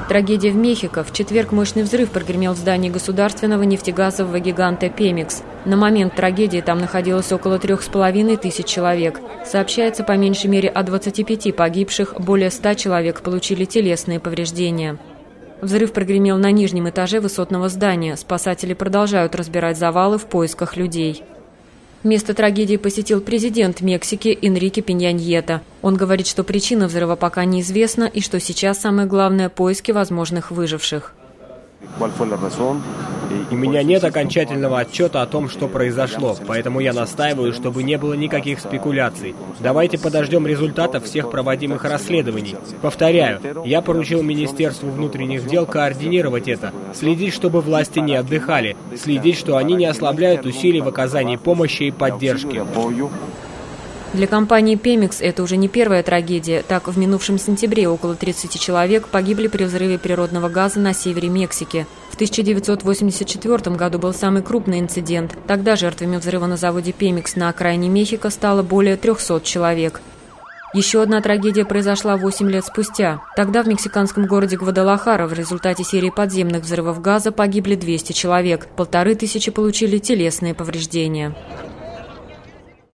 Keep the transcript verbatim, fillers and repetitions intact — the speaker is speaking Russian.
Трагедия в Мехико. В четверг мощный взрыв прогремел в здании государственного нефтегазового гиганта «Пемекс». На момент трагедии там находилось около трех с половиной тысяч человек. Сообщается по меньшей мере о двадцати пяти погибших, более ста человек получили телесные повреждения. Взрыв прогремел на нижнем этаже высотного здания. Спасатели продолжают разбирать завалы в поисках людей. Место трагедии посетил президент Мексики Энрике Пенья Ньета. Он говорит, что причина взрыва пока неизвестна и что сейчас самое главное – поиски возможных выживших. У меня нет окончательного отчета о том, что произошло, поэтому я настаиваю, чтобы не было никаких спекуляций. Давайте подождем результатов всех проводимых расследований. Повторяю, я поручил Министерству внутренних дел координировать это, следить, чтобы власти не отдыхали, следить, что они не ослабляют усилий в оказании помощи и поддержки. Для компании «Пемекс» это уже не первая трагедия. Так, в минувшем сентябре около тридцати человек погибли при взрыве природного газа на севере Мексики. В тысяча девятьсот восемьдесят четвёртом году был самый крупный инцидент. Тогда жертвами взрыва на заводе «Пемекс» на окраине Мехико стало более трёхсот человек. Еще одна трагедия произошла восемь лет спустя. Тогда в мексиканском городе Гвадалахара в результате серии подземных взрывов газа погибли двести человек. Полторы тысячи получили телесные повреждения.